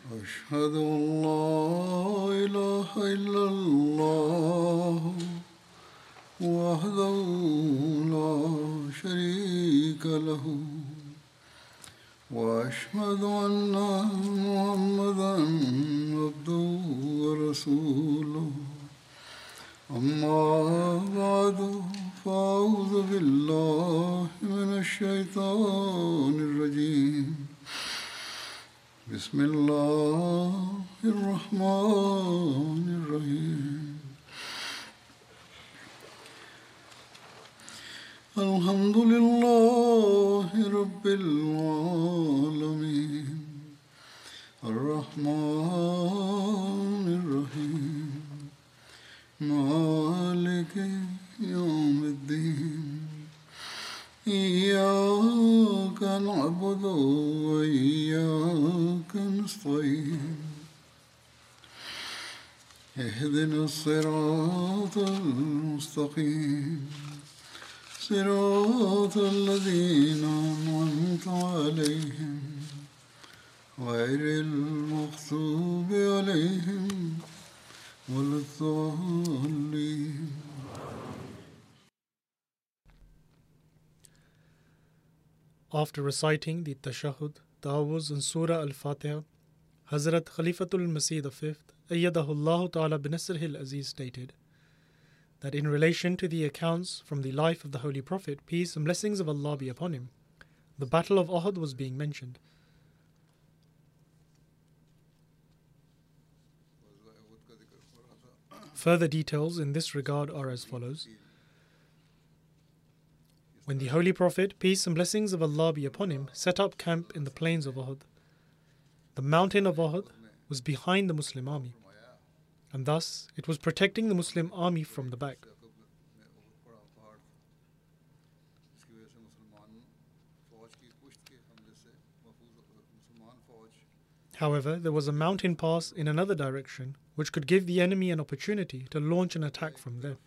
أشهد أن لا إله إلا الله وحده لا شريك له وأشهد أن محمدا عبده ورسوله أما بعد فأعوذ بالله من الشيطان الرجيم بسم الله الرحمن الرحيم الحمد لله رب العالمين الرحمن الرحيم مالك يوم الدين إياك نعبد وإياك نستعين اهدنا الصراط المستقيم صراط الذين أنعمت عليهم غير المغضوب عليهم ولا الضالين. After reciting the Tashahhud, Ta'awuz and Surah Al-Fatiha, Hazrat Khalifatul Masih V, Ayyadahullah Ta'ala binasrihil Aziz stated that in relation to the accounts from the life of the Holy Prophet, peace and blessings of Allah be upon him, the Battle of Uhud was being mentioned. Further details in this regard are as follows. When the Holy Prophet, peace and blessings of Allah be upon him, set up camp in the plains of Uhud, the mountain of Uhud was behind the Muslim army, and thus it was protecting the Muslim army from the back. However, there was a mountain pass in another direction which could give the enemy an opportunity to launch an attack from there.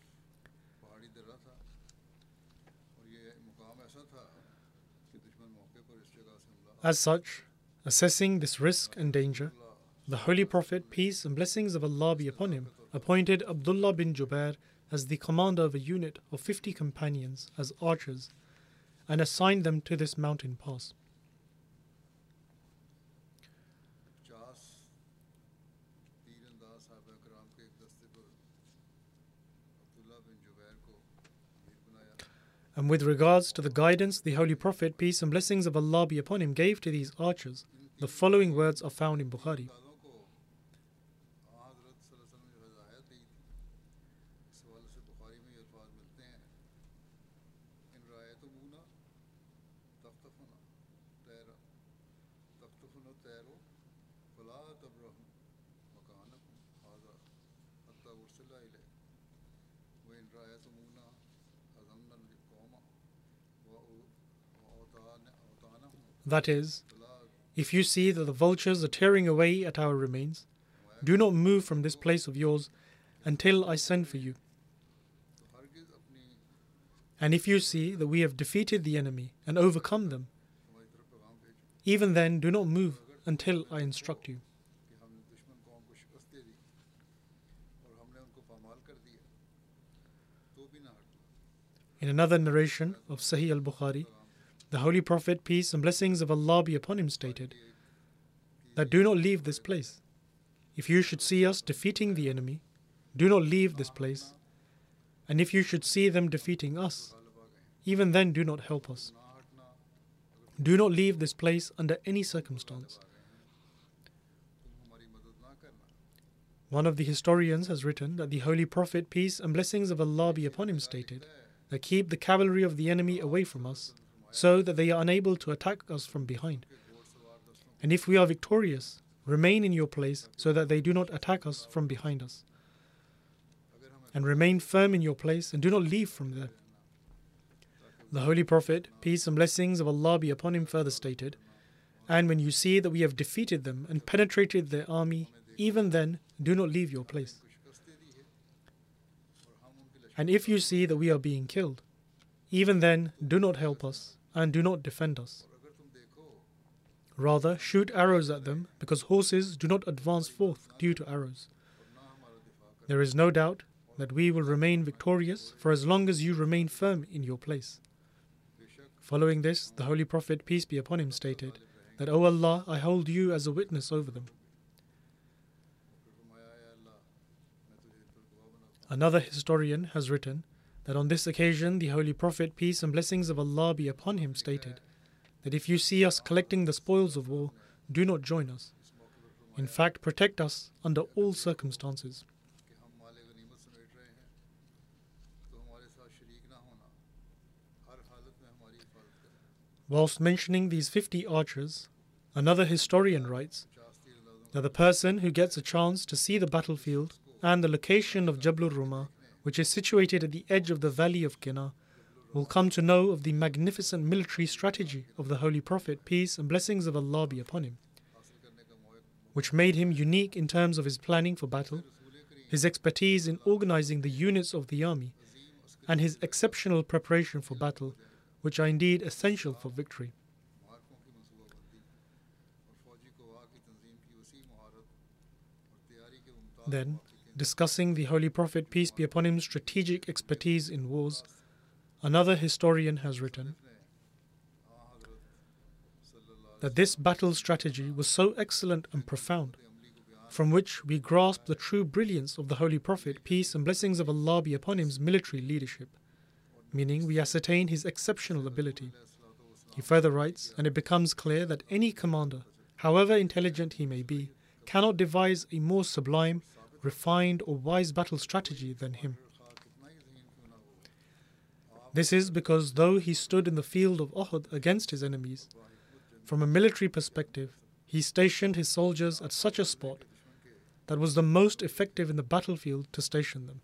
As such, assessing this risk and danger, the Holy Prophet, peace and blessings of Allah be upon him, appointed Abdullah bin Jubair as the commander of a unit of 50 companions as archers and assigned them to this mountain pass. And with regards to the guidance the Holy Prophet, peace and blessings of Allah be upon him, gave to these archers, the following words are found in Bukhari. That is, if you see that the vultures are tearing away at our remains, do not move from this place of yours until I send for you. And if you see that we have defeated the enemy and overcome them, even then do not move until I instruct you. In another narration of Sahih al-Bukhari, the Holy Prophet, peace and blessings of Allah be upon him, stated that do not leave this place. If you should see us defeating the enemy, do not leave this place. And if you should see them defeating us, even then do not help us. Do not leave this place under any circumstance. One of the historians has written that the Holy Prophet, peace and blessings of Allah be upon him, stated that keep the cavalry of the enemy away from us, so that they are unable to attack us from behind. And if we are victorious, remain in your place so that they do not attack us from behind us. And remain firm in your place and do not leave from there. The Holy Prophet, peace and blessings of Allah be upon him, further stated, and when you see that we have defeated them and penetrated their army, even then do not leave your place. And if you see that we are being killed, even then do not help us and do not defend us. Rather, shoot arrows at them, because horses do not advance forth due to arrows. There is no doubt that we will remain victorious for as long as you remain firm in your place. Following this, the Holy Prophet, peace be upon him, stated that, O Allah, I hold you as a witness over them. Another historian has written that on this occasion the Holy Prophet, peace and blessings of Allah be upon him, stated that if you see us collecting the spoils of war, do not join us. In fact, protect us under all circumstances. Whilst mentioning these 50 archers, another historian writes that the person who gets a chance to see the battlefield and the location of Jablur Ruma, which is situated at the edge of the valley of Qina, will come to know of the magnificent military strategy of the Holy Prophet, peace and blessings of Allah be upon him, which made him unique in terms of his planning for battle, his expertise in organizing the units of the army, and his exceptional preparation for battle, which are indeed essential for victory. Then, discussing the Holy Prophet, peace be upon him's strategic expertise in wars, another historian has written that this battle strategy was so excellent and profound, from which we grasp the true brilliance of the Holy Prophet, peace and blessings of Allah be upon him's military leadership, meaning we ascertain his exceptional ability. He further writes, and it becomes clear that any commander, however intelligent he may be, cannot devise a more sublime, refined or wise battle strategy than him. This is because though he stood in the field of Uhud against his enemies, from a military perspective, he stationed his soldiers at such a spot that was the most effective in the battlefield to station them.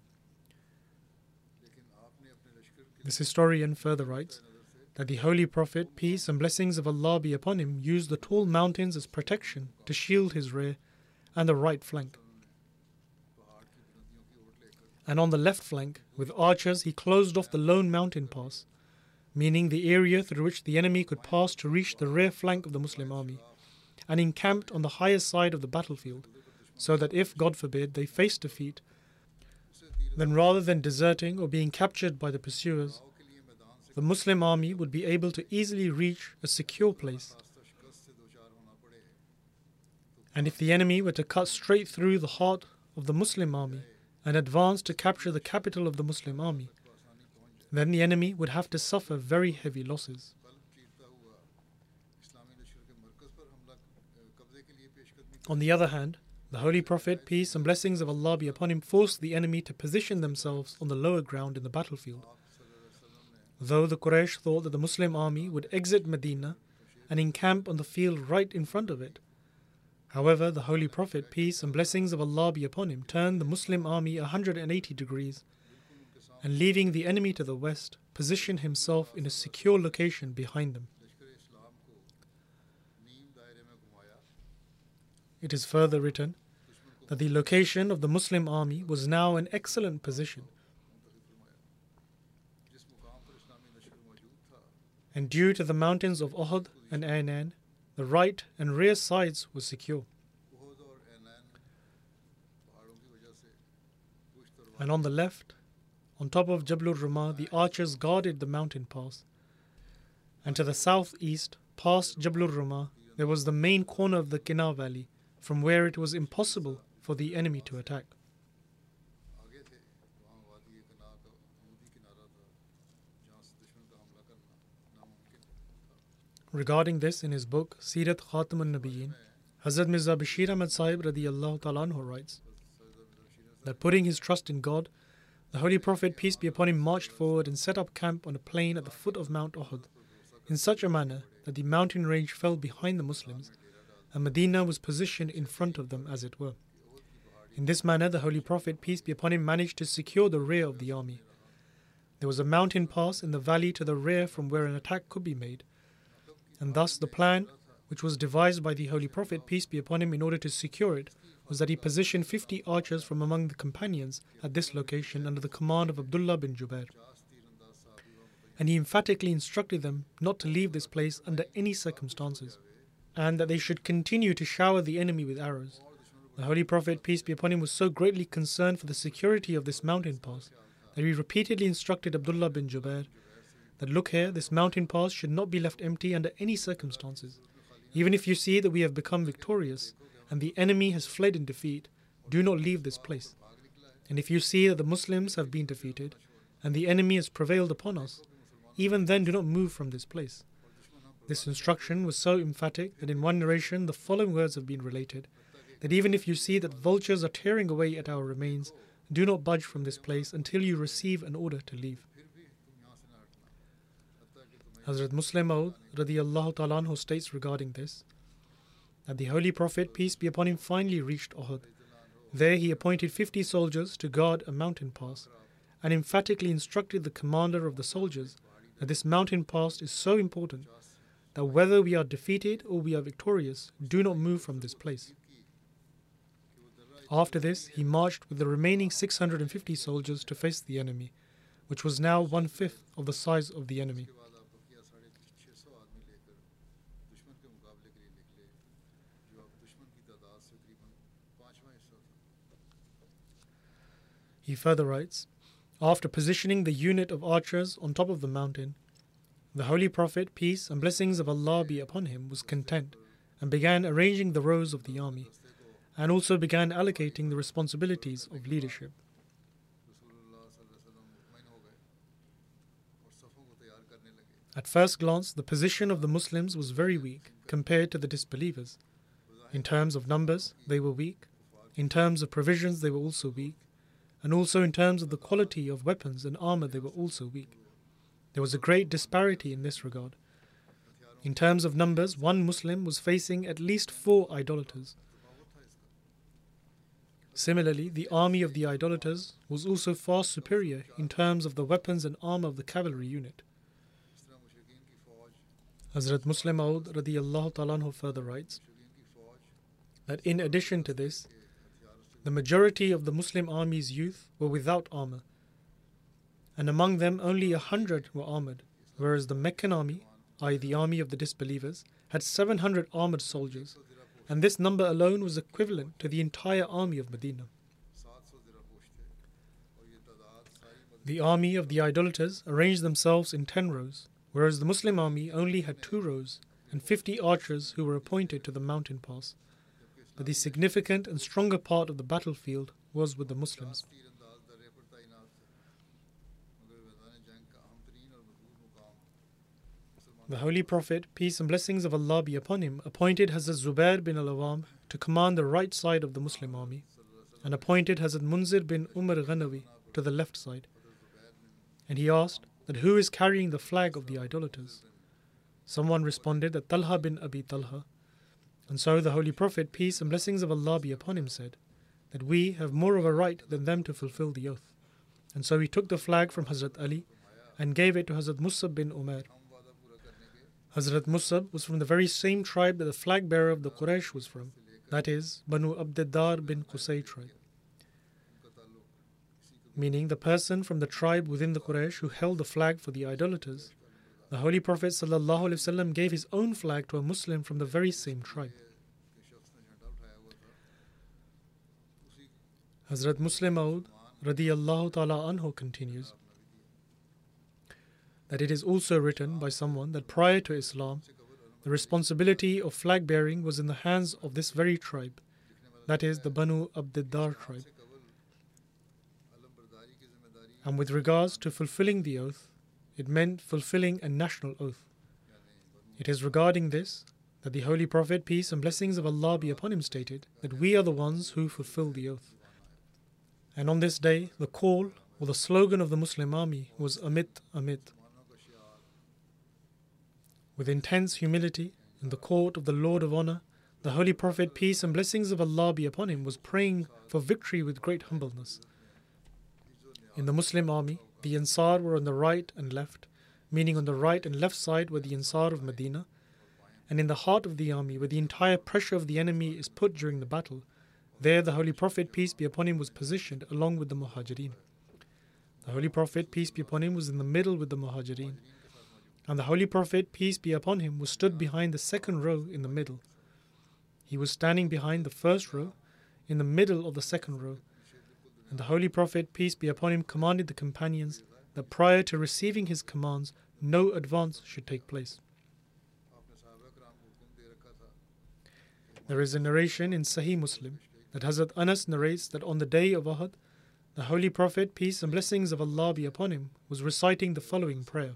This historian further writes that the Holy Prophet, peace and blessings of Allah be upon him, used the tall mountains as protection to shield his rear and the right flank. And on the left flank, with archers, he closed off the lone mountain pass, meaning the area through which the enemy could pass to reach the rear flank of the Muslim army, and encamped on the higher side of the battlefield, so that if, God forbid, they faced defeat, then rather than deserting or being captured by the pursuers, the Muslim army would be able to easily reach a secure place. And if the enemy were to cut straight through the heart of the Muslim army and advance to capture the capital of the Muslim army, then the enemy would have to suffer very heavy losses. On the other hand, the Holy Prophet, peace and blessings of Allah be upon him, forced the enemy to position themselves on the lower ground in the battlefield. Though the Quraysh thought that the Muslim army would exit Medina and encamp on the field right in front of it. However, the Holy Prophet, peace and blessings of Allah be upon him, turned the Muslim army 180 degrees and, leaving the enemy to the west, positioned himself in a secure location behind them. It is further written that the location of the Muslim army was now an excellent position, and due to the mountains of Uhud and Ainan, the right and rear sides were secure. And on the left, on top of Jablur Ruma, the archers guarded the mountain pass, and to the southeast, past Jablur Ruma, there was the main corner of the Qina valley, from where it was impossible for the enemy to attack. Regarding this, in his book Sirat Khatam al-Nabiyyin, Hazrat Mirza Bashir Ahmad Sahib radiyallahu ta'ala anhu writes that putting his trust in God, the Holy Prophet, peace be upon him, marched forward and set up camp on a plain at the foot of Mount Uhud, in such a manner that the mountain range fell behind the Muslims, and Medina was positioned in front of them, as it were. In this manner, the Holy Prophet, peace be upon him, managed to secure the rear of the army. There was a mountain pass in the valley to the rear from where an attack could be made, and thus the plan, which was devised by the Holy Prophet, peace be upon him, in order to secure it, was that he positioned 50 archers from among the companions at this location under the command of Abdullah bin Jubair. And he emphatically instructed them not to leave this place under any circumstances, and that they should continue to shower the enemy with arrows. The Holy Prophet, peace be upon him, was so greatly concerned for the security of this mountain pass that he repeatedly instructed Abdullah bin Jubair that, look here, this mountain pass should not be left empty under any circumstances. Even if you see that we have become victorious and the enemy has fled in defeat, do not leave this place. And if you see that the Muslims have been defeated and the enemy has prevailed upon us, even then do not move from this place. This instruction was so emphatic that in one narration the following words have been related, that even if you see that vultures are tearing away at our remains, do not budge from this place until you receive an order to leave. Hazrat Muslim Maud radiyallahu ta'ala anhu states regarding this, that the Holy Prophet, peace be upon him, finally reached Uhud. There he appointed 50 soldiers to guard a mountain pass and emphatically instructed the commander of the soldiers that this mountain pass is so important that whether we are defeated or we are victorious, do not move from this place. After this, he marched with the remaining 650 soldiers to face the enemy, which was now 1/5 of the size of the enemy. He further writes, after positioning the unit of archers on top of the mountain, the Holy Prophet, peace and blessings of Allah be upon him, was content and began arranging the rows of the army, and also began allocating the responsibilities of leadership. At first glance, the position of the Muslims was very weak compared to the disbelievers. In terms of numbers, they were weak. In terms of provisions, they were also weak. And also in terms of the quality of weapons and armor, they were also weak. There was a great disparity in this regard. In terms of numbers, one Muslim was facing at least 4 idolaters. Similarly, the army of the idolaters was also far superior in terms of the weapons and armor of the cavalry unit. Hazrat Muslim Maud radiyallahu ta'ala anhu further writes that in addition to this, the majority of the Muslim army's youth were without armor, and among them only 100 were armored, whereas the Meccan army, i.e. the army of the disbelievers, had 700 armored soldiers, and this number alone was equivalent to the entire army of Medina. The army of the idolaters arranged themselves in 10 rows, whereas the Muslim army only had 2 rows and 50 archers who were appointed to the mountain pass. But the significant and stronger part of the battlefield was with the Muslims. The Holy Prophet, peace and blessings of Allah be upon him, appointed Hazrat Zubair bin al-Awam to command the right side of the Muslim army, and appointed Hazrat Munzir bin Umar Ghanawi to the left side. And he asked that who is carrying the flag of the idolaters? Someone responded that Talha bin Abi Talha. And so the Holy Prophet, peace and blessings of Allah be upon him, said that we have more of a right than them to fulfill the oath. And so he took the flag from Hazrat Ali and gave it to Hazrat Musab bin Umair. Hazrat Musab was from the very same tribe that the flag bearer of the Quraysh was from, that is, Banu Abdiddar bin Qusay tribe, meaning the person from the tribe within the Quraysh who held the flag for the idolaters. The Holy Prophet ﷺ gave his own flag to a Muslim from the very same tribe. Hazrat Muslim Maud radiyallahu ta'ala anhu continues that it is also written by someone that prior to Islam, the responsibility of flag bearing was in the hands of this very tribe, that is, the Banu Abdiddar tribe. And with regards to fulfilling the oath, it meant fulfilling a national oath. It is regarding this that the Holy Prophet, peace and blessings of Allah be upon him, stated that we are the ones who fulfill the oath. And on this day, the call or the slogan of the Muslim army was Amit, Amit. With intense humility, in the court of the Lord of Honor, the Holy Prophet, peace and blessings of Allah be upon him, was praying for victory with great humbleness. In the Muslim army, the Ansar were on the right and left, meaning on the right and left side were the Ansar of Medina, and in the heart of the army, where the entire pressure of the enemy is put during the battle, there the Holy Prophet, peace be upon him, was positioned along with the Muhajirin. The Holy Prophet, peace be upon him, was in the middle with the Muhajirin, And the Holy Prophet, peace be upon him, was stood behind the second row in the middle. He was standing behind the first row, in the middle of the second row. And the Holy Prophet, peace be upon him, commanded the companions that prior to receiving his commands, no advance should take place. There is a narration in Sahih Muslim that Hazrat Anas narrates that on the day of Uhud, the Holy Prophet, peace and blessings of Allah be upon him, was reciting the following prayer.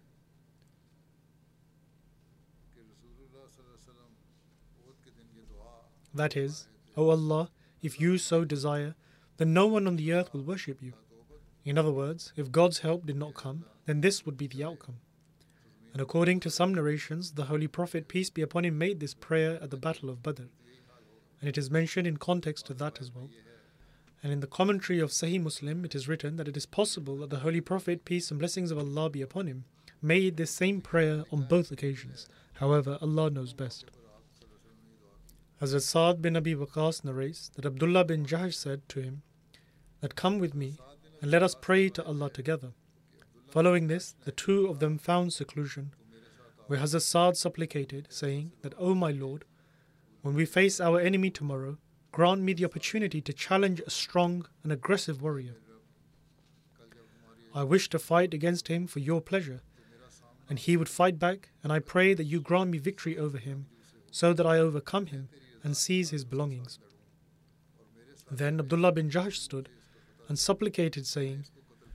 That is, O Allah, if you so desire, then no one on the earth will worship you. In other words, if God's help did not come, then this would be the outcome. And according to some narrations, the Holy Prophet, peace be upon him, made this prayer at the Battle of Badr. And it is mentioned in context to that as well. And in the commentary of Sahih Muslim, it is written that it is possible that the Holy Prophet, peace and blessings of Allah be upon him, made this same prayer on both occasions. However, Allah knows best. Hazrat Sa'd bin Abi Waqqas narrates that Abdullah bin Jahash said to him, that come with me and let us pray to Allah together. Following this, the two of them found seclusion, where Hazrat Sa'd supplicated, saying that, O my Lord, when we face our enemy tomorrow, grant me the opportunity to challenge a strong and aggressive warrior. I wish to fight against him for your pleasure, and he would fight back, and I pray that you grant me victory over him, so that I overcome him and seize his belongings. Then Abdullah bin Jahash stood and supplicated, saying,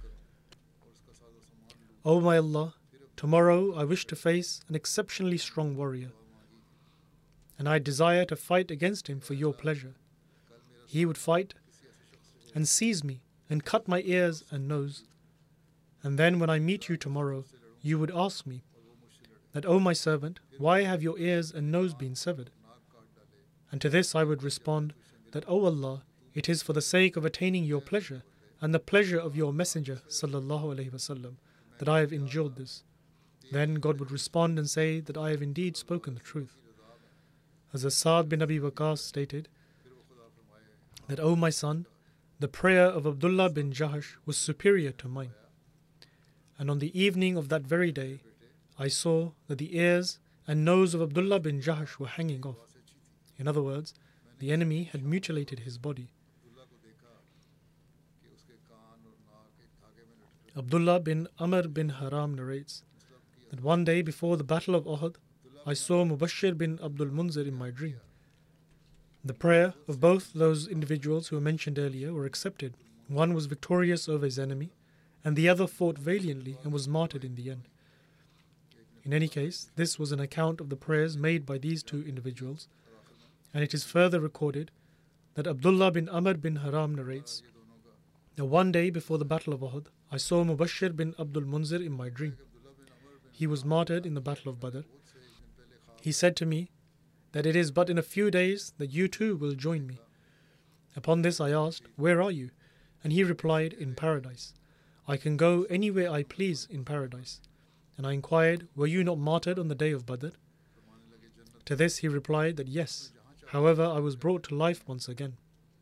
O my Allah, tomorrow I wish to face an exceptionally strong warrior, and I desire to fight against him for your pleasure. He would fight and seize me and cut my ears and nose. And then when I meet you tomorrow, you would ask me that, O my servant, why have your ears and nose been severed? And to this I would respond that, O Allah, it is for the sake of attaining your pleasure and the pleasure of your Messenger sallallahu alaihi wasallam that I have endured this. Then God would respond and say that I have indeed spoken the truth. As Sa'd bin Abi Waqqas stated that, O my son, the prayer of Abdullah bin Jahash was superior to mine. And on the evening of that very day, I saw that the ears and nose of Abdullah bin Jahash were hanging off. In other words, the enemy had mutilated his body. Abdullah bin Amr bin Haram narrates that one day before the Battle of Uhud, I saw Mubashir bin Abdul Munzir in my dream. The prayer of both those individuals who were mentioned earlier were accepted. One was victorious over his enemy, and the other fought valiantly and was martyred in the end. In any case, this was an account of the prayers made by these two individuals, and it is further recorded that Abdullah bin Amr bin Haram narrates that one day before the Battle of Uhud, I saw Mubashir bin Abdul Munzir in my dream. He was martyred in the Battle of Badr. He said to me that it is but in a few days that you too will join me. Upon this I asked, where are you? And he replied, in paradise. I can go anywhere I please in paradise. And I inquired, were you not martyred on the day of Badr? To this he replied that yes, however I was brought to life once again.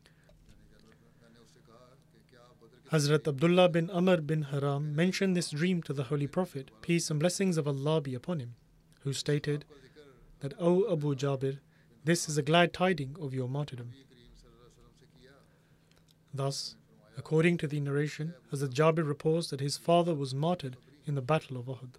Hazrat Abdullah bin Amr bin Haram mentioned this dream to the Holy Prophet, peace and blessings of Allah be upon him, who stated that, O Abu Jabir, this is a glad tiding of your martyrdom. Thus, according to the narration, Hazrat Jabir reports that his father was martyred in the Battle of Uhud.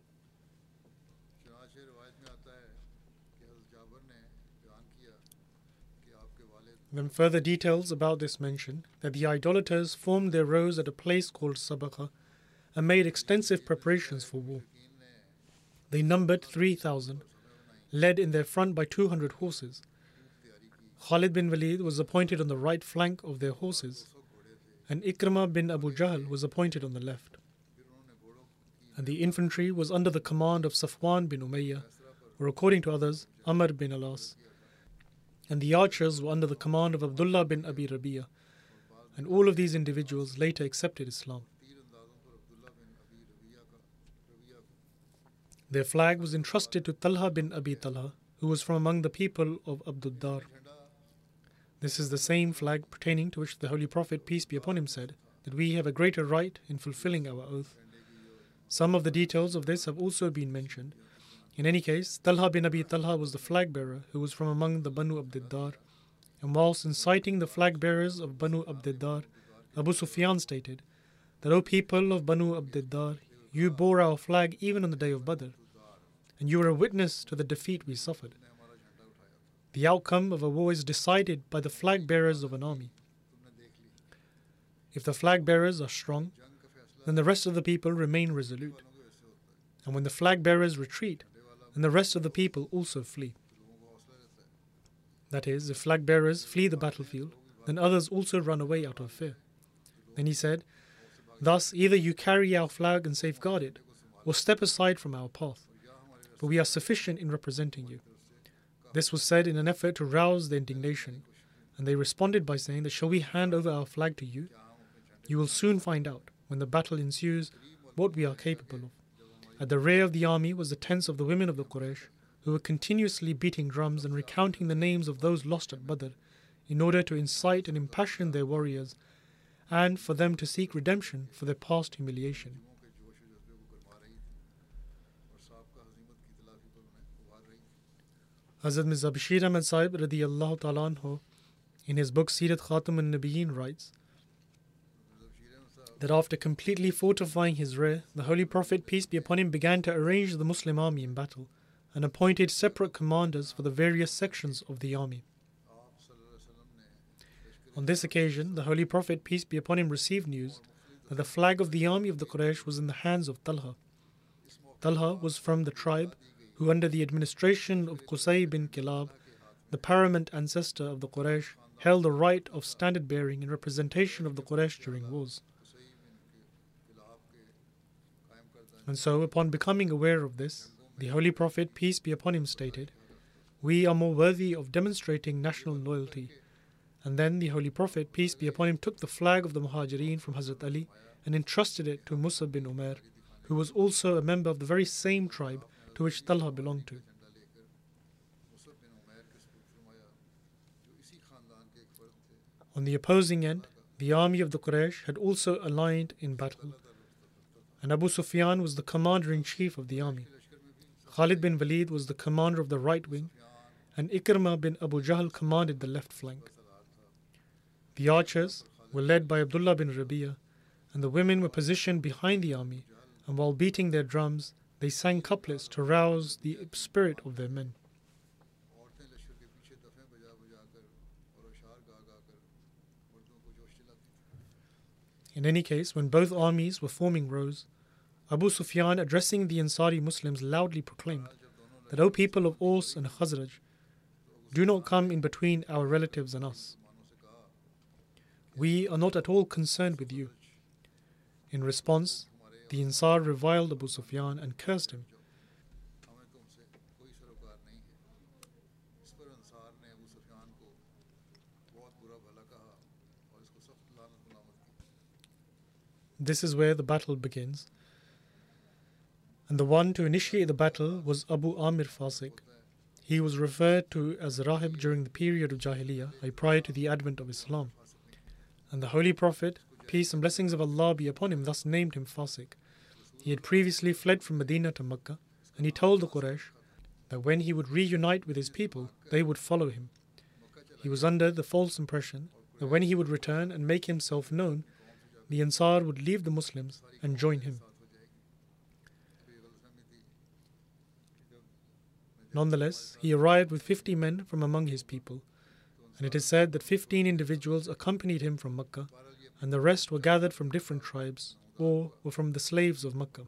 Then further details about this mention that the idolaters formed their rows at a place called Sabaqa and made extensive preparations for war. They numbered 3,000, led in their front by 200 horses. Khalid bin Walid was appointed on the right flank of their horses, and Ikrimah bin Abu Jahl was appointed on the left. And the infantry was under the command of Safwan bin Umayyah, or according to others, Amr bin Alas. And the archers were under the command of Abdullah bin Abi Rabi'ah, and all of these individuals later accepted Islam. Their flag was entrusted to Talha bin Abi Talha, who was from among the people of Abdud Dar. This is the same flag pertaining to which the Holy Prophet, peace be upon him, said that we have a greater right in fulfilling our oath, Some of the details of this have also been mentioned. In any case, Talha bin Abi Talha was the flag bearer who was from among the Banu Abdiddar, and whilst inciting the flag bearers of Banu Abdiddar, Abu Sufyan stated that, O people of Banu Abdiddar, you bore our flag even on the day of Badr, and you were a witness to the defeat we suffered. The outcome of a war is decided by the flag bearers of an army. If the flag bearers are strong, then the rest of the people remain resolute. And when the flag bearers retreat, then the rest of the people also flee. That is, if flag bearers flee the battlefield, then others also run away out of fear. Then he said, thus either you carry our flag and safeguard it, or step aside from our path, for we are sufficient in representing you. This was said in an effort to rouse their indignation, and they responded by saying that, shall we hand over our flag to you? You will soon find out, when the battle ensues, what we are capable of. At the rear of the army was the tents of the women of the Quraysh, who were continuously beating drums and recounting the names of those lost at Badr, in order to incite and impassion their warriors, and for them to seek redemption for their past humiliation. Hazrat Mirza Bashir Ahmad Sahib radiyallahu ta'ala anhu, in his book Sirat Khatam al-Nabiyyin, writes that after completely fortifying his rear, the Holy Prophet, peace be upon him, began to arrange the Muslim army in battle and appointed separate commanders for the various sections of the army. On this occasion, the Holy Prophet, peace be upon him, received news that the flag of the army of the Quraysh was in the hands of Talha. Talha was from the tribe who, under the administration of Qusay bin Kilab, the paramount ancestor of the Quraysh, held the right of standard bearing in representation of the Quraysh during wars. And so, upon becoming aware of this, the Holy Prophet, peace be upon him, stated, we are more worthy of demonstrating national loyalty. And then the Holy Prophet, peace be upon him, took the flag of the Muhajirin from Hazrat Ali and entrusted it to Musab bin Umair, who was also a member of the very same tribe to which Talha belonged to. On the opposing end, the army of the Quraysh had also aligned in battle, and Abu Sufyan was the commander-in-chief of the army. Khalid bin Walid was the commander of the right wing, and Ikrimah bin Abu Jahl commanded the left flank. The archers were led by Abdullah bin Rabi'ah, and the women were positioned behind the army, and while beating their drums, they sang couplets to rouse the spirit of their men. In any case, when both armies were forming rows, Abu Sufyan, addressing the Ansari Muslims, loudly proclaimed that, O people of Aus and Khazraj, do not come in between our relatives and us. We are not at all concerned with you. In response, the Ansar reviled Abu Sufyan and cursed him. This is where the battle begins. And the one to initiate the battle was Abu Amir Fasiq. He was referred to as Rahib during the period of Jahiliyyah, prior to the advent of Islam. And the Holy Prophet, peace and blessings of Allah be upon him, thus named him Fasiq. He had previously fled from Medina to Makkah, and he told the Quraysh that when he would reunite with his people, they would follow him. He was under the false impression that when he would return and make himself known, the Ansar would leave the Muslims and join him. Nonetheless, he arrived with 50 men from among his people, and it is said that 15 individuals accompanied him from Makkah, and the rest were gathered from different tribes or were from the slaves of Makkah.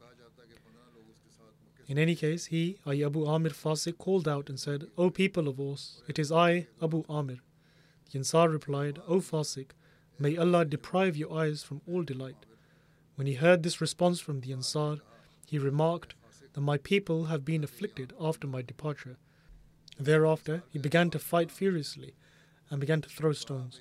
In any case, he, Abu Amir Fasiq, called out and said, O people of Aus, it is I, Abu Amir. The Ansar replied, O Fasiq, may Allah deprive your eyes from all delight. When he heard this response from the Ansar, he remarked that my people have been afflicted after my departure. Thereafter, he began to fight furiously and began to throw stones.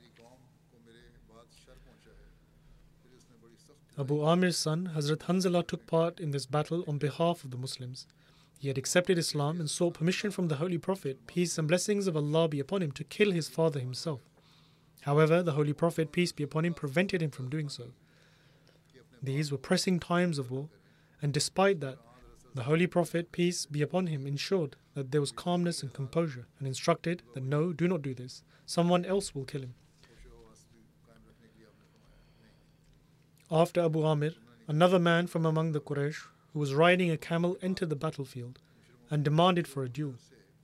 Abu Amir's son, Hazrat Hanzala, took part in this battle on behalf of the Muslims. He had accepted Islam and sought permission from the Holy Prophet, peace and blessings of Allah be upon him, to kill his father himself. However, the Holy Prophet, peace be upon him, prevented him from doing so. These were pressing times of war, And despite that, the Holy Prophet, peace be upon him, ensured that there was calmness and composure and instructed that no, do not do this. Someone else will kill him. After Abu Amir, another man from among the Quraysh who was riding a camel entered the battlefield and demanded for a duel.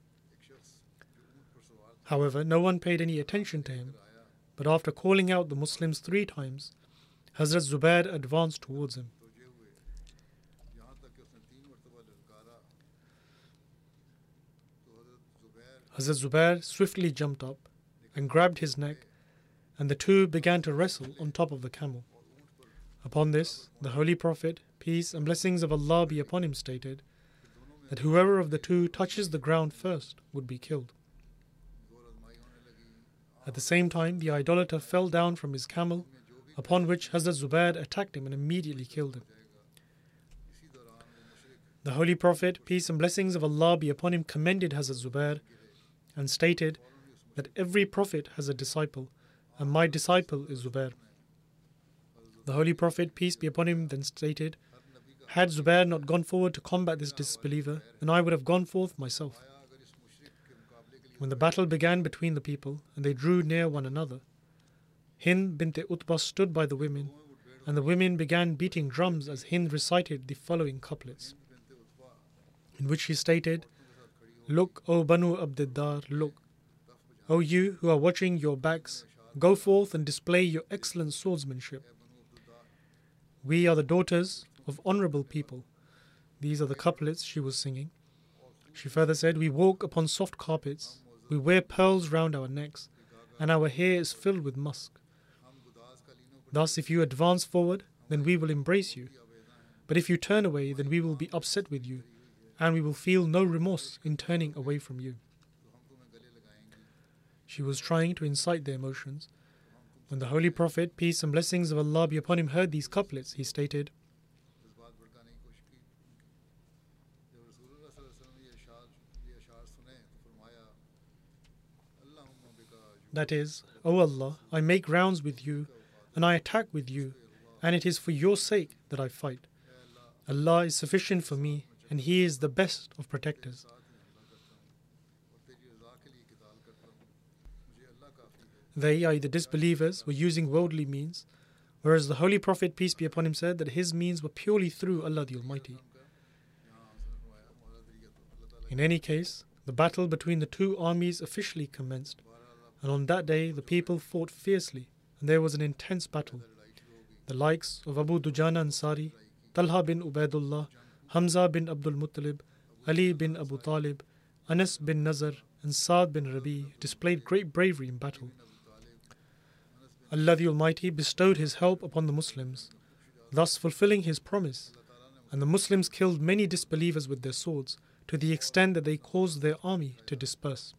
However, no one paid any attention to him, but after calling out the Muslims 3 times, Hazrat Zubair advanced towards him. Hazrat Zubair swiftly jumped up and grabbed his neck, and the two began to wrestle on top of the camel. Upon this, the Holy Prophet, peace and blessings of Allah be upon him, stated that whoever of the two touches the ground first would be killed. At the same time, the idolater fell down from his camel, upon which Hazrat Zubair attacked him and immediately killed him. The Holy Prophet, peace and blessings of Allah be upon him, commended Hazrat Zubair and stated that every prophet has a disciple, and my disciple is Zubair. The Holy Prophet, peace be upon him, then stated, had Zubair not gone forward to combat this disbeliever, then I would have gone forth myself. When the battle began between the people, and they drew near one another, Hind bint Utbah stood by the women, and the women began beating drums as Hind recited the following couplets, in which she stated, "Look, O Banu Abdiddar, look. O you who are watching your backs, go forth and display your excellent swordsmanship. We are the daughters of honorable people." These are the couplets she was singing. She further said, "We walk upon soft carpets, we wear pearls round our necks, and our hair is filled with musk. Thus, if you advance forward, then we will embrace you. But if you turn away, then we will be upset with you, and we will feel no remorse in turning away from you." She was trying to incite their emotions. When the Holy Prophet, peace and blessings of Allah be upon him, heard these couplets, he stated, that is, O Allah, I make rounds with you, and I attack with you, and it is for your sake that I fight. Allah is sufficient for me, and He is the best of protectors. They, i.e. the disbelievers, were using worldly means, whereas the Holy Prophet, peace be upon him, said that his means were purely through Allah the Almighty. In any case, the battle between the two armies officially commenced, and on that day the people fought fiercely, and there was an intense battle. The likes of Abu Dujana Ansari, Talha bin Ubaidullah, Hamza bin Abdul Muttalib, Ali bin Abu Talib, Anas bin Nazar, and Saad bin Rabi displayed great bravery in battle. Allah the Almighty bestowed His help upon the Muslims, thus fulfilling His promise, and the Muslims killed many disbelievers with their swords, to the extent that they caused their army to disperse.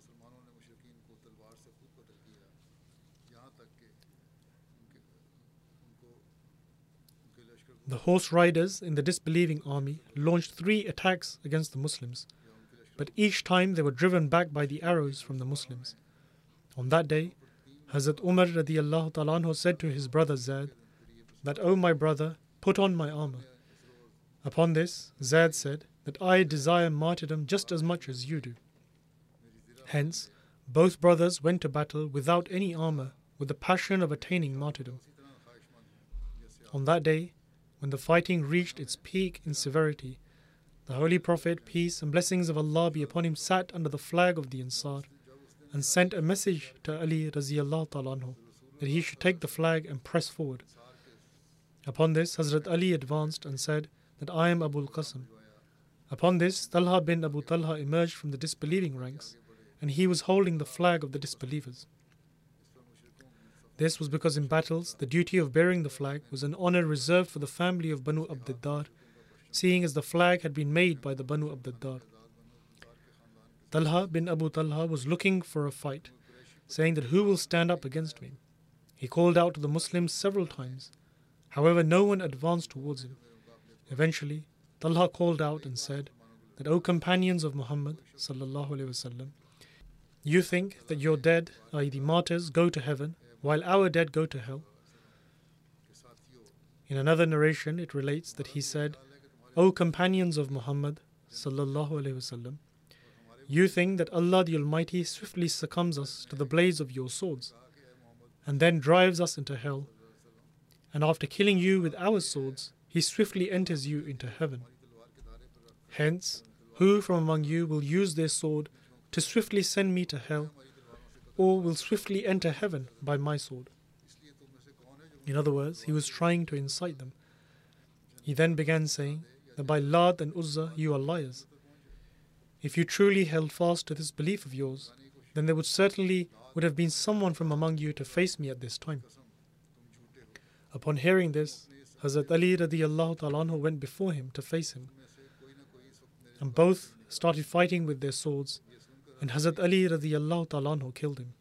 The horse riders in the disbelieving army launched 3 attacks against the Muslims, but each time they were driven back by the arrows from the Muslims. On that day, Hazrat Umar radiyallahu ta'ala anhu said to his brother Zaid that, "O my brother, put on my armor." Upon this, Zaid said that I desire martyrdom just as much as you do. Hence, both brothers went to battle without any armor, with the passion of attaining martyrdom. On that day, when the fighting reached its peak in severity, the Holy Prophet, peace and blessings of Allah be upon him, sat under the flag of the Ansar and sent a message to Ali radiyallahu ta'ala anhu that he should take the flag and press forward. Upon this, Hazrat Ali advanced and said that I am Abu al-Qasim. Upon this, Talha bin Abu Talha emerged from the disbelieving ranks, and he was holding the flag of the disbelievers. This was because in battles, the duty of bearing the flag was an honor reserved for the family of Banu Abdiddar, seeing as the flag had been made by the Banu Abdiddar. Talha bin Abu Talha was looking for a fight, saying that who will stand up against me? He called out to the Muslims several times. However, no one advanced towards him. Eventually, Talha called out and said that, "O companions of Muhammad sallallahu alaihi wasallam, you think that your dead, i.e. the martyrs, go to heaven, while our dead go to hell?" In another narration, it relates that he said O companions of Muhammad sallallahu alaihi wasallam, you think that Allah the Almighty swiftly succumbs us to the blades of your swords and then drives us into hell, and after killing you with our swords, He swiftly enters you into heaven. Hence, who from among you will use their sword to swiftly send me to hell, or will swiftly enter heaven by my sword? In other words, he was trying to incite them. He then began saying that by Lat and Uzza you are liars. If you truly held fast to this belief of yours, then there would certainly have been someone from among you to face me at this time. Upon hearing this, Hazrat Ali radiyallahu ta'ala anhu went before him to face him, and both started fighting with their swords, and Hazrat Ali radiyallahu ta'ala anhu killed him.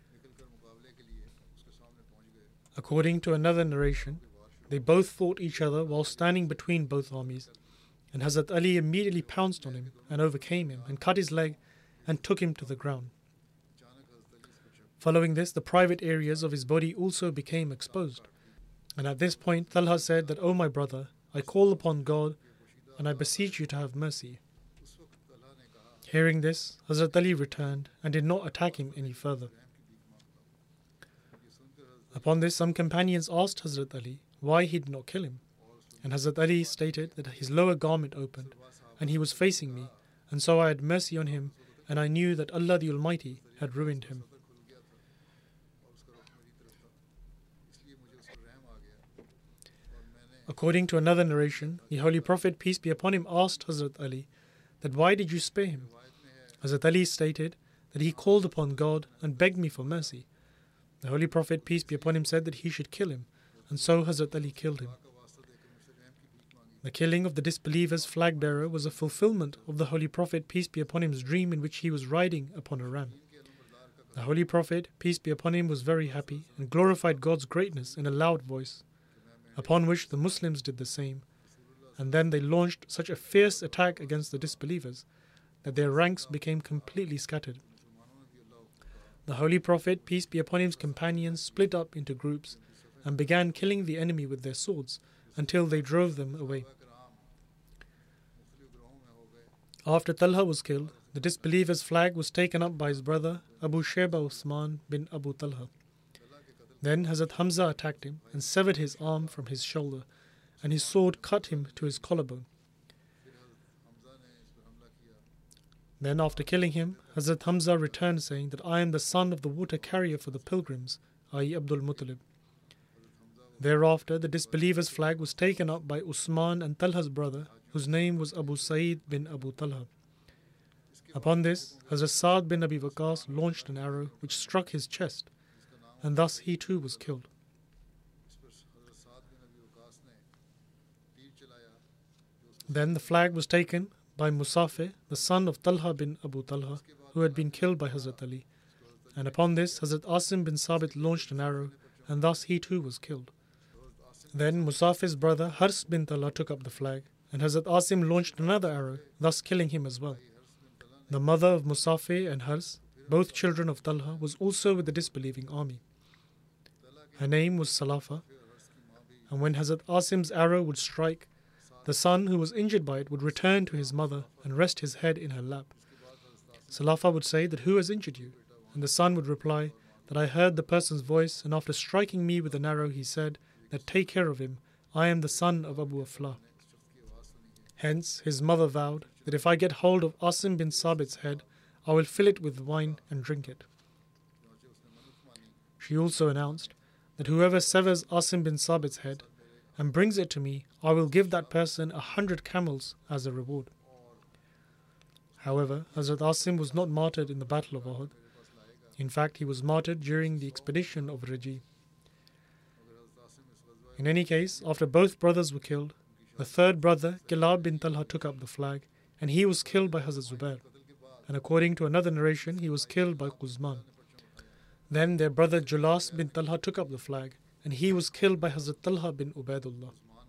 According to another narration, they both fought each other while standing between both armies, and Hazrat Ali immediately pounced on him and overcame him and cut his leg and took him to the ground. Following this, the private areas of his body also became exposed. And at this point, Talha said that, "O my brother, I call upon God and I beseech you to have mercy." Hearing this, Hazrat Ali returned and did not attack him any further. Upon this, some companions asked Hazrat Ali why he did not kill him. And Hazrat Ali stated that his lower garment opened and he was facing me, and so I had mercy on him, and I knew that Allah the Almighty had ruined him. According to another narration, the Holy Prophet, peace be upon him, asked Hazrat Ali that why did you spare him? Hazrat Ali stated that he called upon God and begged me for mercy. The Holy Prophet, peace be upon him, said that he should kill him, and so Hazrat Ali killed him. The killing of the disbeliever's flag bearer was a fulfillment of the Holy Prophet, peace be upon him's dream in which he was riding upon a ram. The Holy Prophet, peace be upon him, was very happy and glorified God's greatness in a loud voice, upon which the Muslims did the same, and then they launched such a fierce attack against the disbelievers that their ranks became completely scattered. The Holy Prophet, peace be upon him's companions, split up into groups and began killing the enemy with their swords until they drove them away. After Talha was killed, the disbeliever's flag was taken up by his brother Abu Shayba Uthman bin Abu Talha. Then Hazrat Hamza attacked him and severed his arm from his shoulder, and his sword cut him to his collarbone. Then after killing him, Hazrat Hamza returned saying that I am the son of the water carrier for the pilgrims, i.e. Abdul Muttalib. Thereafter, the disbeliever's flag was taken up by Usman and Talha's brother, whose name was Abu Sa'id bin Abu Talha. Upon this, Hazrat Sa'd bin Abi Waqqas launched an arrow which struck his chest, and thus he too was killed. Then the flag was taken by Musafeh, the son of Talha bin Abu Talha, who had been killed by Hazrat Ali. And upon this, Hazrat Asim bin Sabit launched an arrow, and thus he too was killed. Then Musafeh's brother Hars bin Talha took up the flag, and Hazrat Asim launched another arrow, thus killing him as well. The mother of Musafeh and Hars, both children of Talha, was also with the disbelieving army. Her name was Salafa, and when Hazrat Asim's arrow would strike, the son who was injured by it would return to his mother and rest his head in her lap. Salafa would say that, "Who has injured you?" And the son would reply that, "I heard the person's voice, and after striking me with an arrow, he said that take care of him, I am the son of Abu Aflah." Hence, his mother vowed that if I get hold of Asim bin Sabit's head, I will fill it with wine and drink it. She also announced that whoever severs Asim bin Sabit's head and brings it to me, I will give that person 100 camels as a reward. However, Hazrat Asim was not martyred in the Battle of Uhud. In fact, he was martyred during the expedition of Raji. In any case, after both brothers were killed, the third brother, Kilab bin Talha, took up the flag, and he was killed by Hazrat Zubair. And according to another narration, he was killed by Quzman. Then their brother Julas bin Talha took up the flag, and he was killed by Hazrat Talha bin Ubaidullah.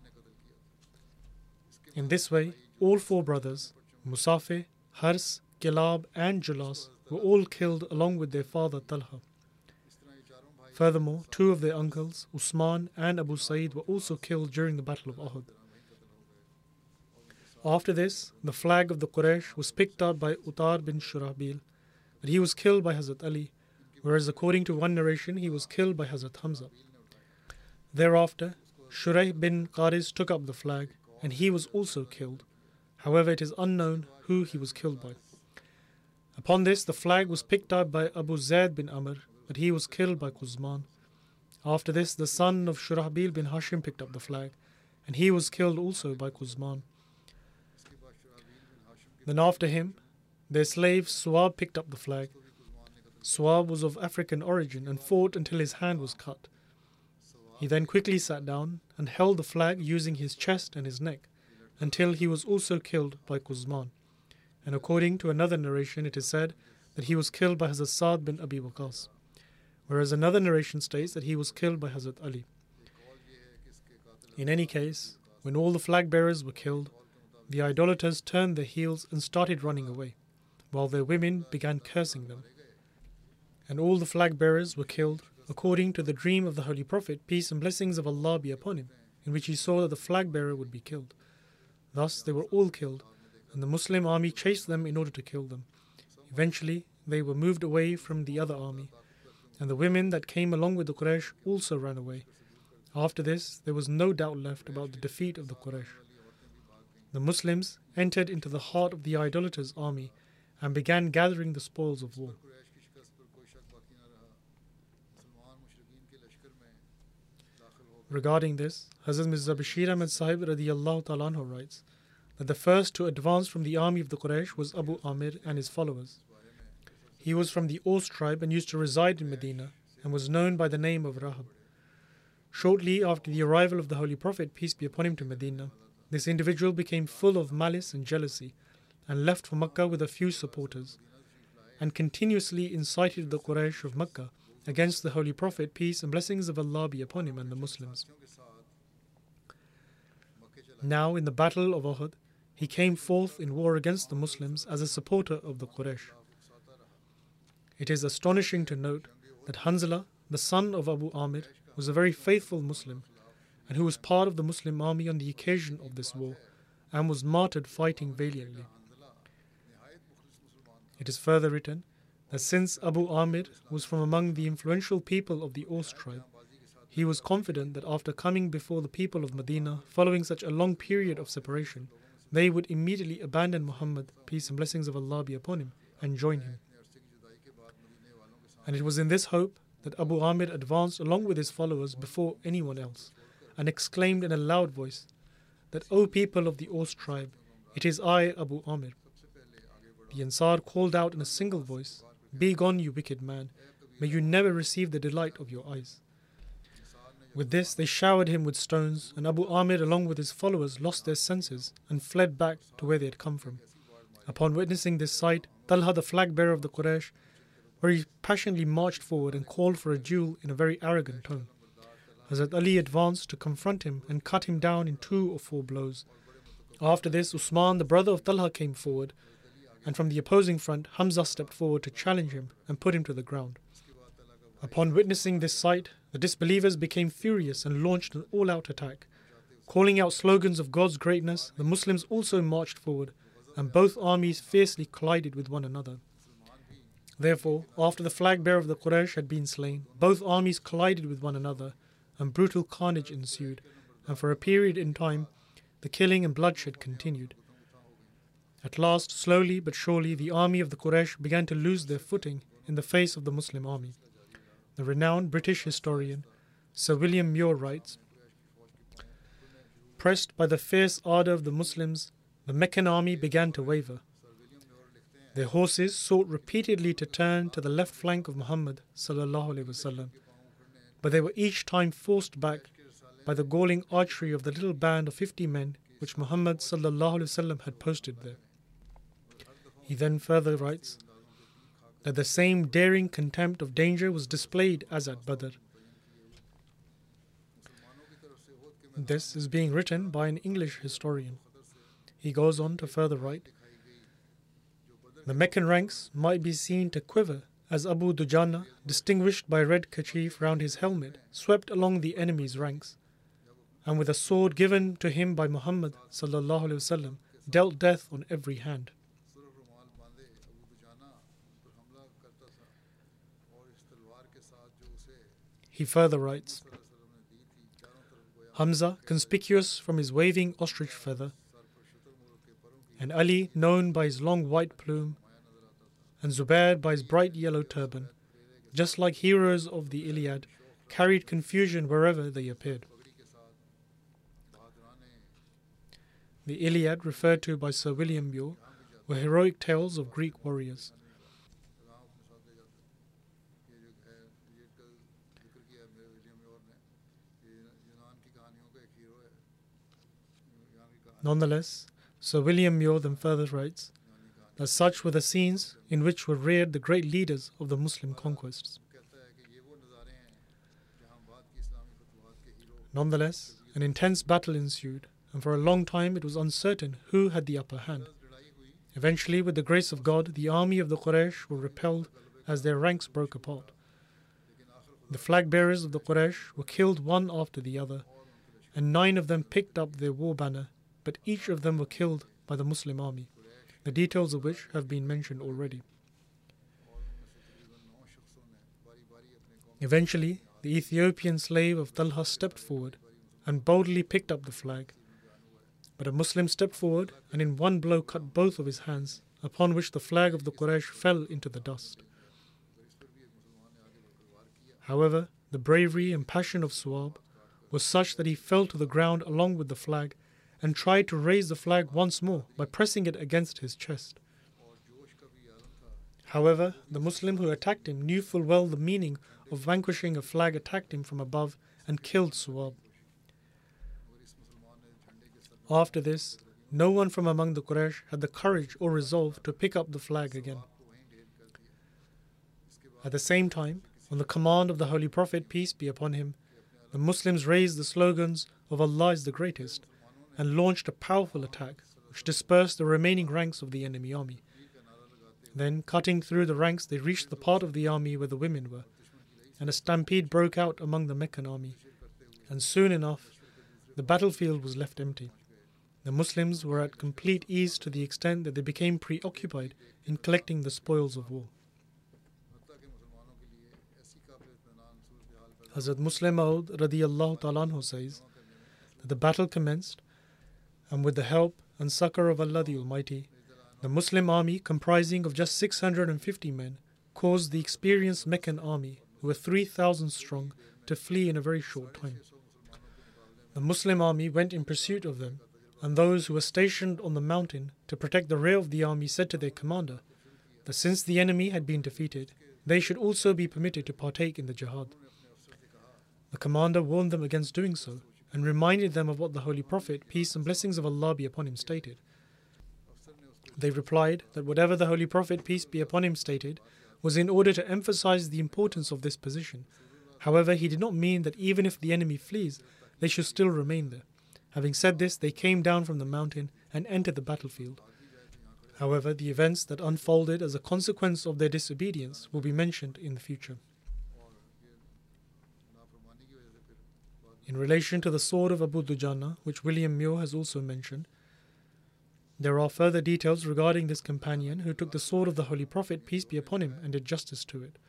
In this way, all four brothers, Musafeh, Hars, Kilab and Julas, were all killed along with their father Talha. Furthermore, two of their uncles, Usman and Abu Sa'id, were also killed during the Battle of Uhud. After this, the flag of the Quraysh was picked up by Utar bin Shurahbil, but he was killed by Hazrat Ali, whereas according to one narration, he was killed by Hazrat Hamza. Thereafter, Shuraih bin Qaris took up the flag, and he was also killed. However, it is unknown who he was killed by. Upon this, the flag was picked up by Abu Zayd bin Amr, but he was killed by Quzman. After this, the son of Shurahbil bin Hashim picked up the flag, and he was killed also by Quzman. Then after him, their slave Suwab picked up the flag. Suwab was of African origin and fought until his hand was cut. He then quickly sat down and held the flag using his chest and his neck until he was also killed by Quzman. And according to another narration, it is said that he was killed by Hazrat Sa'd bin Abi Waqqas, whereas another narration states that he was killed by Hazrat Ali. In any case, when all the flag bearers were killed, the idolaters turned their heels and started running away, while their women began cursing them. And all the flag bearers were killed according to the dream of the Holy Prophet, peace and blessings of Allah be upon him, in which he saw that the flag bearer would be killed. Thus they were all killed, and the Muslim army chased them in order to kill them. Eventually they were moved away from the other army, and the women that came along with the Quraysh also ran away. After this, there was no doubt left about the defeat of the Quraysh. The Muslims entered into the heart of the idolaters' army and began gathering the spoils of war. Regarding this, Hazrat Mirza Bashir Ahmad Sahib radiyallahu ta'ala anhu writes that the first to advance from the army of the Quraysh was Abu Amir and his followers. He was from the Aus tribe and used to reside in Medina and was known by the name of Rahab. Shortly after the arrival of the Holy Prophet, peace be upon him, to Medina, this individual became full of malice and jealousy and left for Makkah with a few supporters and continuously incited the Quraysh of Makkah against the Holy Prophet, peace and blessings of Allah be upon him, and the Muslims. Now, in the battle of Uhud, he came forth in war against the Muslims as a supporter of the Quraysh. It is astonishing to note that Hanzala, the son of Abu Amir, was a very faithful Muslim and who was part of the Muslim army on the occasion of this war and was martyred fighting valiantly. It is further written that since Abu Amir was from among the influential people of the Aus tribe, he was confident that after coming before the people of Medina following such a long period of separation, they would immediately abandon Muhammad, peace and blessings of Allah be upon him, and join him. And it was in this hope that Abu Amir advanced along with his followers before anyone else and exclaimed in a loud voice that, "O people of the Aus tribe, it is I, Abu Amir." The Ansar called out in a single voice, "Begone, you wicked man, may you never receive the delight of your eyes." With this they showered him with stones, and Abu Amir along with his followers lost their senses and fled back to where they had come from. Upon witnessing this sight, Talha, the flag bearer of the Quraysh, very passionately marched forward and called for a duel in a very arrogant tone. Hazrat Ali advanced to confront him and cut him down in 2 or 4 blows. After this, Usman, the brother of Talha, came forward, and from the opposing front, Hamza stepped forward to challenge him and put him to the ground. Upon witnessing this sight, the disbelievers became furious and launched an all-out attack. Calling out slogans of God's greatness, the Muslims also marched forward, and both armies fiercely collided with one another. Therefore, after the flag bearer of the Quraysh had been slain, both armies collided with one another, and brutal carnage ensued, and for a period in time, the killing and bloodshed continued. At last, slowly but surely, the army of the Quraysh began to lose their footing in the face of the Muslim army. The renowned British historian Sir William Muir writes, "Pressed by the fierce ardour of the Muslims, the Meccan army began to waver. Their horses sought repeatedly to turn to the left flank of Muhammad sallallahu alaihi wasallam, but they were each time forced back by the galling archery of the little band of 50 men which Muhammad sallallahu alaihi wasallam had posted there." He then further writes that the same daring contempt of danger was displayed as at Badr. This is being written by an English historian. He goes on to further write, "The Meccan ranks might be seen to quiver as Abu Dujana, distinguished by a red kerchief round his helmet, swept along the enemy's ranks, and with a sword given to him by Muhammad sallallahu alaihi wasallam, dealt death on every hand. He further writes, Hamza, conspicuous from his waving ostrich feather, and Ali, known by his long white plume, and Zubair by his bright yellow turban, just like heroes of the Iliad, carried confusion wherever they appeared. The Iliad, referred to by Sir William Muir, were heroic tales of Greek warriors. Nonetheless, Sir William Muir then further writes that such were the scenes in which were reared the great leaders of the Muslim conquests. Nonetheless, an intense battle ensued, and for a long time it was uncertain who had the upper hand. Eventually, with the grace of God, the army of the Quraysh were repelled as their ranks broke apart. The flag bearers of the Quraysh were killed one after the other, and 9 of them picked up their war banner, but each of them were killed by the Muslim army, the details of which have been mentioned already. Eventually, the Ethiopian slave of Talha stepped forward and boldly picked up the flag. But a Muslim stepped forward and in one blow cut both of his hands, upon which the flag of the Quraysh fell into the dust. However, the bravery and passion of Suwab was such that he fell to the ground along with the flag and tried to raise the flag once more by pressing it against his chest. However, the Muslim who attacked him knew full well the meaning of vanquishing a flag attacked him from above and killed Suwab. After this, no one from among the Quraysh had the courage or resolve to pick up the flag again. At the same time, on the command of the Holy Prophet, peace be upon him, the Muslims raised the slogans of Allah is the greatest and launched a powerful attack which dispersed the remaining ranks of the enemy army. Then, cutting through the ranks, they reached the part of the army where the women were, and a stampede broke out among the Meccan army, and soon enough the battlefield was left empty. The Muslims were at complete ease to the extent that they became preoccupied in collecting the spoils of war. Hazrat Muslim Maud radiyallahu ta'ala anhu says that the battle commenced, and with the help and succor of Allah the Almighty, the Muslim army, comprising of just 650 men, caused the experienced Meccan army, who were 3,000 strong, to flee in a very short time. The Muslim army went in pursuit of them, and those who were stationed on the mountain to protect the rear of the army said to their commander that since the enemy had been defeated, they should also be permitted to partake in the jihad. The commander warned them against doing so and reminded them of what the Holy Prophet, peace and blessings of Allah be upon him, stated. They replied that whatever the Holy Prophet, peace be upon him, stated was in order to emphasize the importance of this position. However, he did not mean that even if the enemy flees, they should still remain there. Having said this, they came down from the mountain and entered the battlefield. However, the events that unfolded as a consequence of their disobedience will be mentioned in the future. In relation to the sword of Abu Dujana, which William Muir has also mentioned, there are further details regarding this companion who took the sword of the Holy Prophet, peace be upon him, and did justice to it.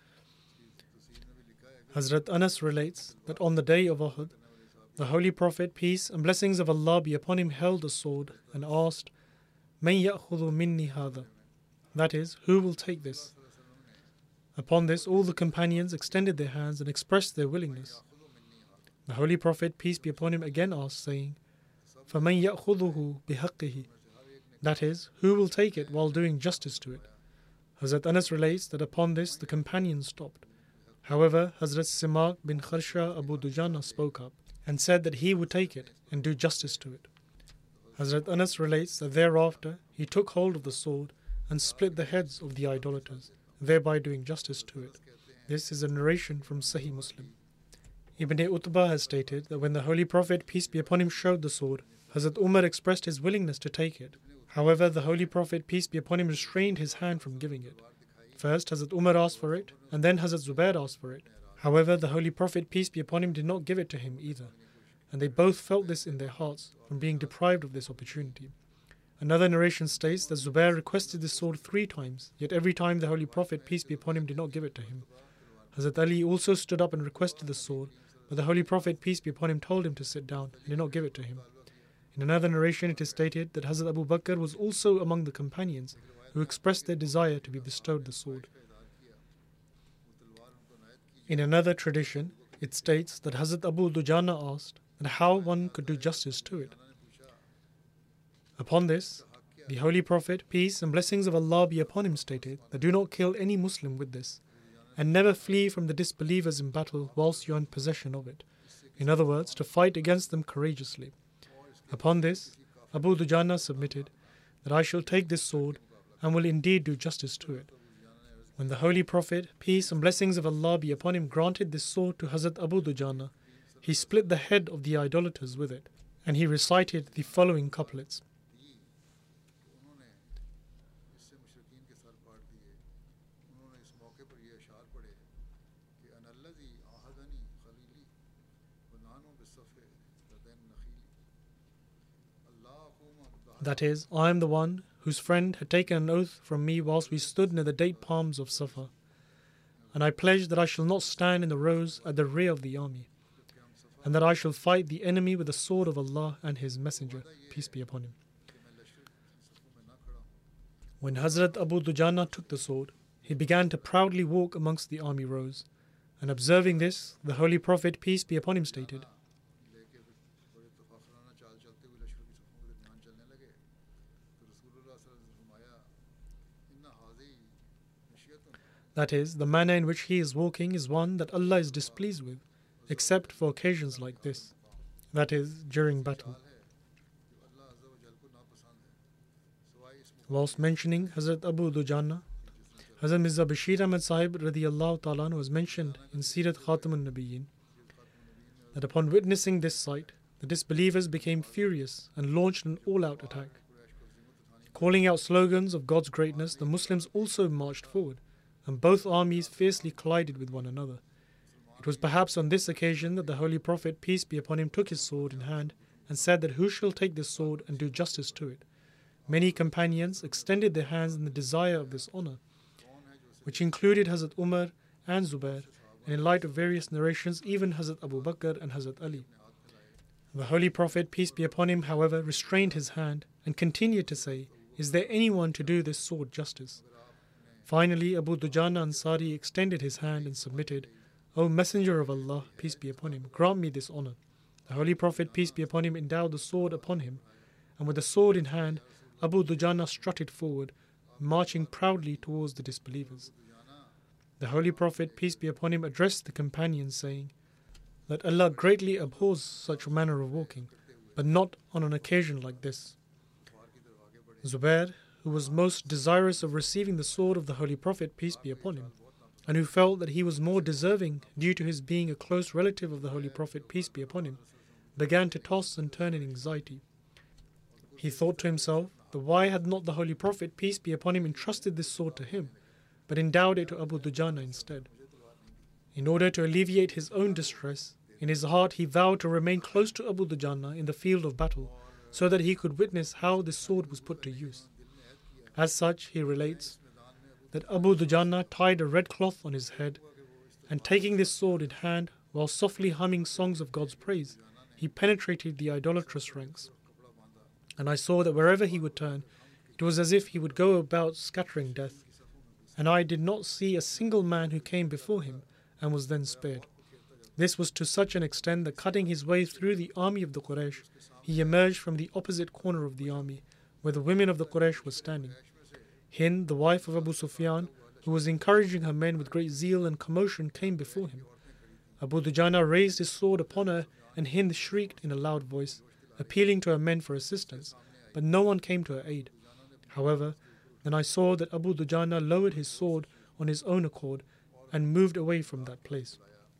Hazrat Anas relates that on the day of Uhud, the Holy Prophet, peace and blessings of Allah be upon him, held a sword and asked, "Man ya'khudhu minni hadha?" That is, who will take this? Upon this, all the companions extended their hands and expressed their willingness. The Holy Prophet, peace be upon him, again asked, saying, فَمَنْ يَأْخُذُهُ بِحَقِّهِ? That is, who will take it while doing justice to it? Hazrat Anas relates that upon this the companions stopped. However, Hazrat Simak bin Kharsha Abu Dujana spoke up and said that he would take it and do justice to it. Hazrat Anas relates that thereafter he took hold of the sword and split the heads of the idolaters, thereby doing justice to it. This is a narration from Sahih Muslim. Ibn Utbah has stated that when the Holy Prophet, peace be upon him, showed the sword, Hazrat Umar expressed his willingness to take it. However, the Holy Prophet, peace be upon him, restrained his hand from giving it. First, Hazrat Umar asked for it, and then Hazrat Zubair asked for it. However, the Holy Prophet, peace be upon him, did not give it to him either, and they both felt this in their hearts from being deprived of this opportunity. Another narration states that Zubair requested this sword 3 times, yet every time the Holy Prophet, peace be upon him, did not give it to him. Hazrat Ali also stood up and requested the sword, but the Holy Prophet, peace be upon him, told him to sit down and did not give it to him. In another narration, it is stated that Hazrat Abu Bakr was also among the companions who expressed their desire to be bestowed the sword. In another tradition, it states that Hazrat Abu Dujana asked that how one could do justice to it. Upon this, the Holy Prophet, peace and blessings of Allah be upon him, stated that do not kill any Muslim with this, and never flee from the disbelievers in battle whilst you are in possession of it. In other words, to fight against them courageously. Upon this, Abu Dujana submitted that I shall take this sword and will indeed do justice to it. When the Holy Prophet, peace and blessings of Allah be upon him, granted this sword to Hazrat Abu Dujana, he split the head of the idolaters with it, and he recited the following couplets. That is, I am the one whose friend had taken an oath from me whilst we stood near the date palms of Safa, and I pledge that I shall not stand in the rows at the rear of the army, and that I shall fight the enemy with the sword of Allah and His Messenger, peace be upon him. When Hazrat Abu Dujana took the sword, he began to proudly walk amongst the army rows, and observing this, the Holy Prophet, peace be upon him, stated, that is, the manner in which he is walking is one that Allah is displeased with, except for occasions like this, that is, during battle. Whilst mentioning Hazrat Abu Dujana, Hazrat Mirza Bashir Ahmad Sahib radiyallahu ta'ala was mentioned in Sirat Khatamun Nabiyyin that upon witnessing this sight, the disbelievers became furious and launched an all-out attack. Calling out slogans of God's greatness, the Muslims also marched forward, and both armies fiercely collided with one another. It was perhaps on this occasion that the Holy Prophet, peace be upon him, took his sword in hand and said that who shall take this sword and do justice to it? Many companions extended their hands in the desire of this honor, which included Hazrat Umar and Zubair, and in light of various narrations, even Hazrat Abu Bakr and Hazrat Ali. The Holy Prophet, peace be upon him, however, restrained his hand and continued to say, is there anyone to do this sword justice? Finally, Abu Dujana Ansari extended his hand and submitted, O Messenger of Allah, peace be upon him, grant me this honor. The Holy Prophet, peace be upon him, endowed the sword upon him, and with the sword in hand, Abu Dujana strutted forward, marching proudly towards the disbelievers. The Holy Prophet, peace be upon him, addressed the companions, saying that Allah greatly abhors such manner of walking, but not on an occasion like this. Zubair, who was most desirous of receiving the sword of the Holy Prophet, peace be upon him, and who felt that he was more deserving due to his being a close relative of the Holy Prophet, peace be upon him, began to toss and turn in anxiety. He thought to himself that why had not the Holy Prophet, peace be upon him, entrusted this sword to him, but endowed it to Abu Dujana instead. In order to alleviate his own distress, in his heart he vowed to remain close to Abu Dujana in the field of battle, so that he could witness how this sword was put to use. As such, he relates that Abu Dujana tied a red cloth on his head, and taking this sword in hand, while softly humming songs of God's praise, he penetrated the idolatrous ranks. And I saw that wherever he would turn, it was as if he would go about scattering death. And I did not see a single man who came before him and was then spared. This was to such an extent that cutting his way through the army of the Quraysh, he emerged from the opposite corner of the army, where the women of the Quraysh were standing. Hind, the wife of Abu Sufyan, who was encouraging her men with great zeal and commotion, came before him. Abu Dujana raised his sword upon her, and Hind shrieked in a loud voice, appealing to her men for assistance, but no one came to her aid. However, then I saw that Abu Dujana lowered his sword on his own accord and moved away from that place.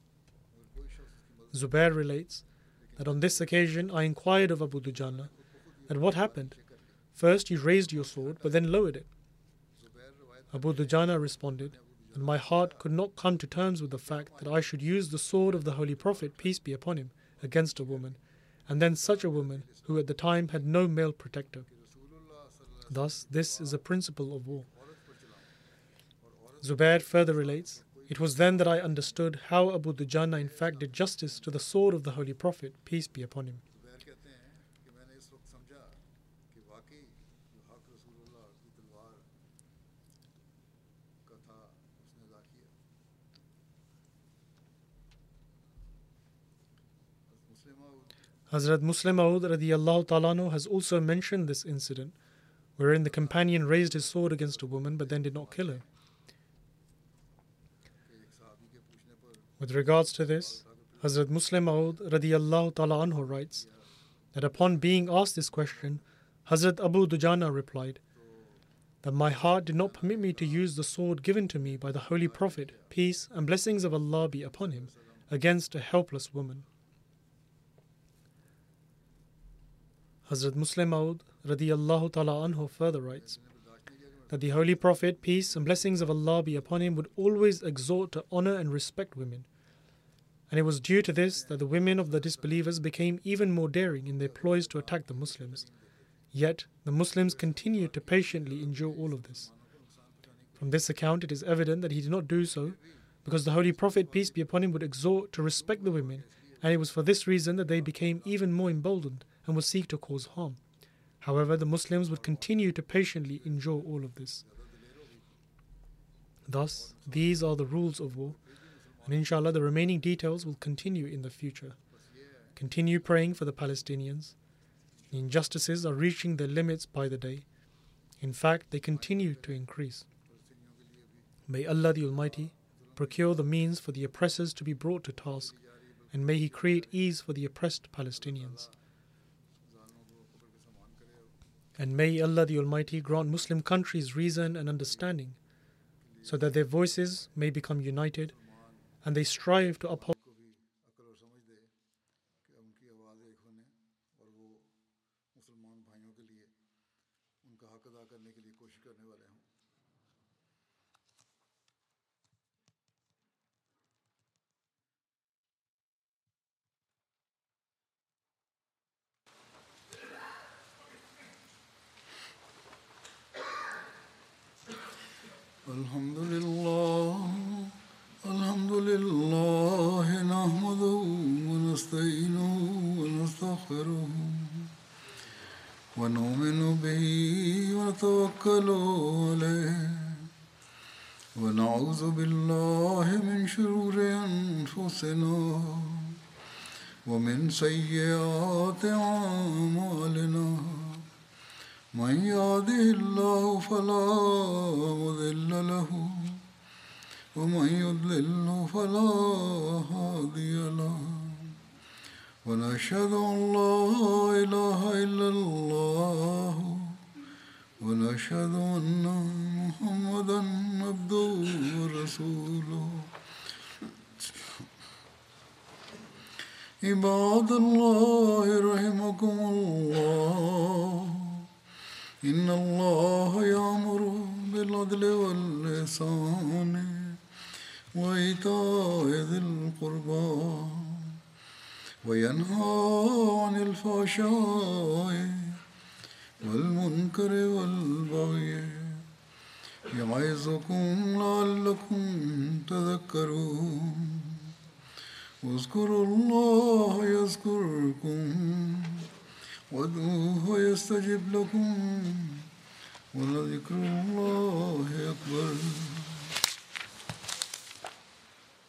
Zubair relates that on this occasion I inquired of Abu Dujana that what happened. First you raised your sword, but then lowered it. Abu Dujana responded that my heart could not come to terms with the fact that I should use the sword of the Holy Prophet, peace be upon him, against a woman, and then such a woman who at the time had no male protector. Thus, this is a principle of war. Zubair further relates, "It was then that I understood how Abu Dujana in fact did justice to the sword of the Holy Prophet, peace be upon him." Hazrat Muslim Maud radiyallahu ta'ala anhu has also mentioned this incident, wherein the companion raised his sword against a woman but then did not kill her. With regards to this, Hazrat Muslim Maud radiyallahu ta'ala anhu writes that upon being asked this question, Hazrat Abu Dujana replied that my heart did not permit me to use the sword given to me by the Holy Prophet, peace and blessings of Allah be upon him, against a helpless woman. Hazrat Muslim Maud radiyallahu ta'ala anhu further writes that the Holy Prophet, peace and blessings of Allah be upon him, would always exhort to honor and respect women. And it was due to this that the women of the disbelievers became even more daring in their ploys to attack the Muslims. Yet, the Muslims continued to patiently endure all of this. From this account, it is evident that he did not do so because the Holy Prophet, peace be upon him, would exhort to respect the women, and it was for this reason that they became even more emboldened and would seek to cause harm. However, the Muslims would continue to patiently endure all of this. Thus, these are the rules of war, and inshallah the remaining details will continue in the future. Continue praying for the Palestinians. The injustices are reaching their limits by the day. In fact, they continue to increase. May Allah the Almighty procure the means for the oppressors to be brought to task, and may He create ease for the oppressed Palestinians. And may Allah the Almighty grant Muslim countries reason and understanding, so that their voices may become united and they strive to uphold Alhamdulillah, nahmaduhu wa nasta'inuhu wa nastaghfiruh wa nu'minu bihi wa natawakkalu alayhi wa na'udhu billahi min shururi anfusina wa min sayyiati a'malina. من يهده الله فلا مضل له ومن يضلل فلا هادي له ونشهد أن لا إله إلا الله ونشهد أن محمدا عبده ورسوله. عباد الله رحمكم الله إن الله يأمر بالعدل والإحسان وإيتاء ذي القربى وينهى عن الفحشاء والمنكر والبغي يعظكم لعلكم تذكرون. اذكروا الله يذكركم وادعوه يستجب لكم ولذكر الله أكبر.